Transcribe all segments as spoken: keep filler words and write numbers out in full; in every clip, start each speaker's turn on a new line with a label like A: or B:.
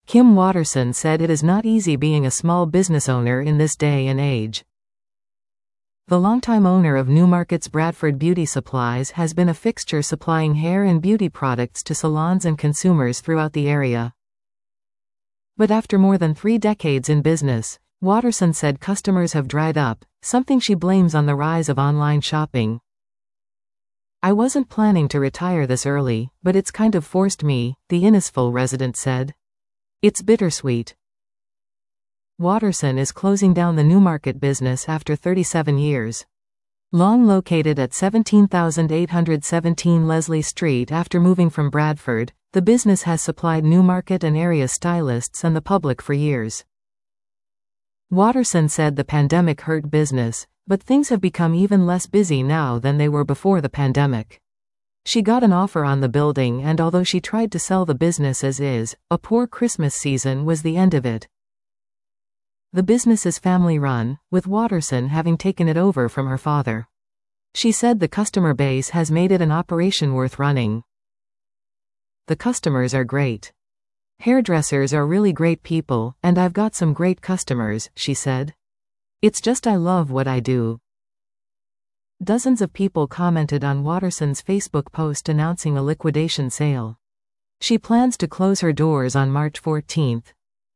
A: Kim Watterson said it is not easy being a small business owner in this day and age. The longtime owner of Newmarket's Bradford Beauty Supplies has been a fixture supplying hair and beauty products to salons and consumers throughout the area. But after more than three decades in business, Watterson said customers have dried up, something she blames on the rise of online shopping. "I wasn't planning to retire this early, but it's kind of forced me," the Innisfil resident said. "It's bittersweet." Watterson is closing down the Newmarket business after thirty-seven years. Long located at seventeen thousand eight hundred seventeen Leslie Street after moving from Bradford, the business has supplied Newmarket and area stylists and the public for years. Watterson said the pandemic hurt business, but things have become even less busy now than they were before the pandemic. She got an offer on the building, and although she tried to sell the business as is, a poor Christmas season was the end of it. The business is family-run, with Watterson having taken it over from her father. She said the customer base has made it an operation worth running. "The customers are great. Hairdressers are really great people, and I've got some great customers," she said. "It's just I love what I do." Dozens of people commented on Watterson's Facebook post announcing a liquidation sale. She plans to close her doors on March fourteenth.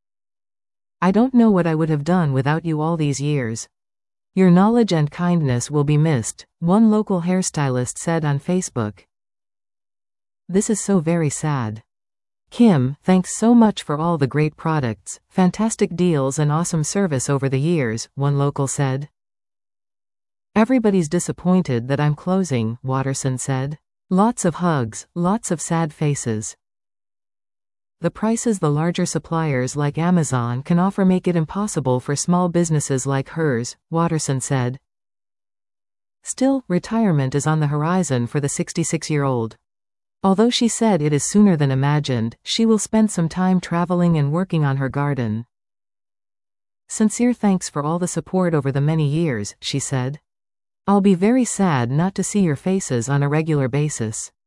A: "I don't know what I would have done without you all these years. Your knowledge and kindness will be missed," one local hairstylist said on Facebook. "This is so very sad. Kim, thanks so much for all the great products, fantastic deals and awesome service over the years," one local said. "Everybody's disappointed that I'm closing," Watterson said. "Lots of hugs, lots of sad faces. The prices the larger suppliers like Amazon can offer make it impossible for small businesses like hers," Watterson said. Still, retirement is on the horizon for the sixty-six-year-old. Although she said it is sooner than imagined, she will spend some time traveling and working on her garden. "Sincere thanks for all the support over the many years," she said. "I'll be very sad not to see your faces on a regular basis."